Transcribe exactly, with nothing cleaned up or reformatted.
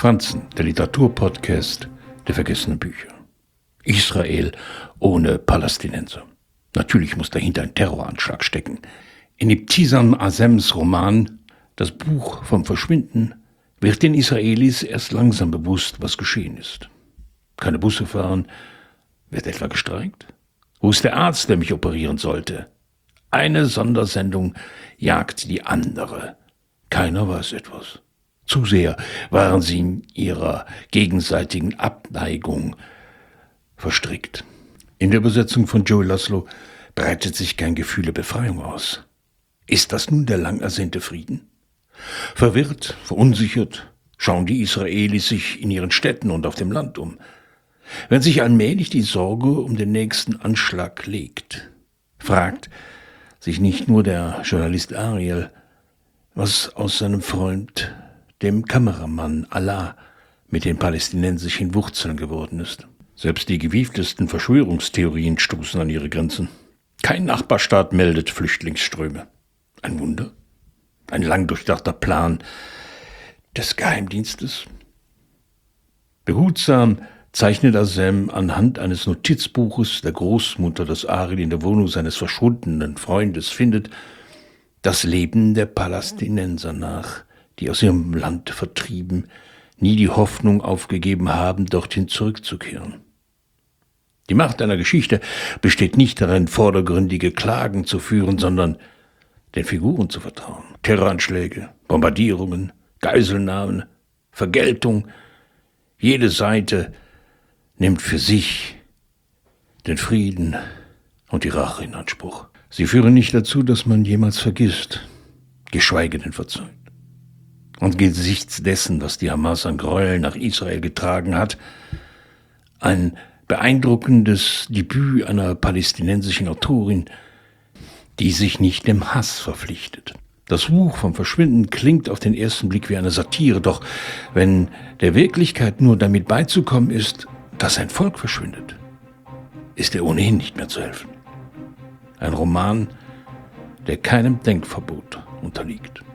Franzen, der Literaturpodcast der vergessenen Bücher. Israel ohne Palästinenser. Natürlich muss dahinter ein Terroranschlag stecken. In Ibtisam Azems Roman »Das Buch vom Verschwinden« wird den Israelis erst langsam bewusst, was geschehen ist. Keine Busse fahren. Wird etwa gestreikt? Wo ist der Arzt, der mich operieren sollte? Eine Sondersendung jagt die andere. Keiner weiß etwas. Zu sehr waren sie in ihrer gegenseitigen Abneigung verstrickt. In der Übersetzung von Joey Laszlo breitet sich kein Gefühl der Befreiung aus. Ist das nun der lang ersehnte Frieden? Verwirrt, verunsichert schauen die Israelis sich in ihren Städten und auf dem Land um. Wenn sich allmählich die Sorge um den nächsten Anschlag legt, fragt sich nicht nur der Journalist Ariel, was aus seinem Freund, dem Kameramann Allah, mit den palästinensischen Wurzeln geworden ist. Selbst die gewieftesten Verschwörungstheorien stoßen an ihre Grenzen. Kein Nachbarstaat meldet Flüchtlingsströme. Ein Wunder? Ein lang durchdachter Plan des Geheimdienstes? Behutsam zeichnet Azem anhand eines Notizbuches der Großmutter, das Ariel in der Wohnung seines verschwundenen Freundes findet, das Leben der Palästinenser nach, die aus ihrem Land vertrieben, nie die Hoffnung aufgegeben haben, dorthin zurückzukehren. Die Macht einer Geschichte besteht nicht darin, vordergründige Klagen zu führen, sondern den Figuren zu vertrauen. Terroranschläge, Bombardierungen, Geiselnahmen, Vergeltung. Jede Seite nimmt für sich den Frieden und die Rache in Anspruch. Sie führen nicht dazu, dass man jemals vergisst, geschweige denn verzeiht. Angesichts dessen, was die Hamas an Gräueln nach Israel getragen hat, ein beeindruckendes Debüt einer palästinensischen Autorin, die sich nicht dem Hass verpflichtet. Das Buch vom Verschwinden klingt auf den ersten Blick wie eine Satire, doch wenn der Wirklichkeit nur damit beizukommen ist, dass ein Volk verschwindet, ist er ohnehin nicht mehr zu helfen. Ein Roman, der keinem Denkverbot unterliegt.